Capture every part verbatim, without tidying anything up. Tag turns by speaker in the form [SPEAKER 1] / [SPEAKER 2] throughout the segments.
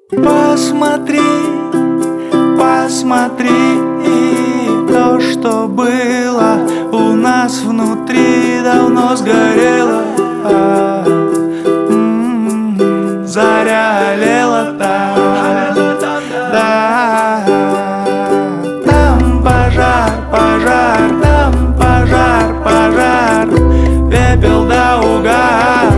[SPEAKER 1] Посмотри, посмотри, то, что было у нас внутри, давно сгорело. М-м-м, заря олела там, да. Там пожар, пожар, там пожар, пожар, пепел да угар.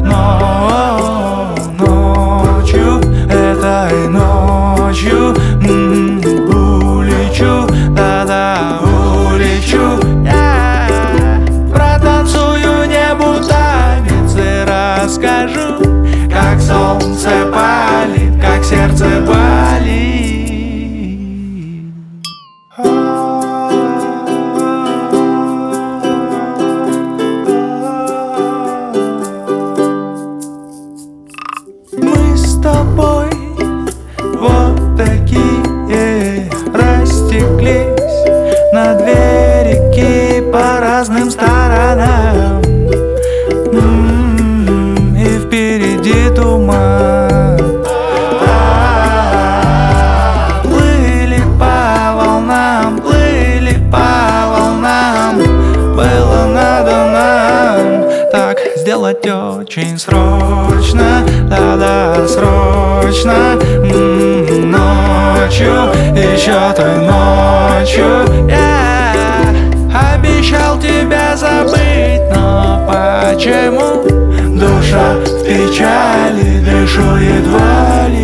[SPEAKER 1] Но ночью, этой ночью, м-м, улечу, да-да, улечу. Я протанцую небу танец и расскажу, как солнце палит, как сердце болит. Мы с тобой вот такие растеклись на две реки по разным сторонам. М-м-м, и впереди туман. А-а-а, плыли по волнам, плыли по волнам. Было надо нам так сделать очень срочно, да-да, срочно. М-м, ночью, еще той ночью я обещал тебя забыть, но почему душа в печали, дышу едва ли.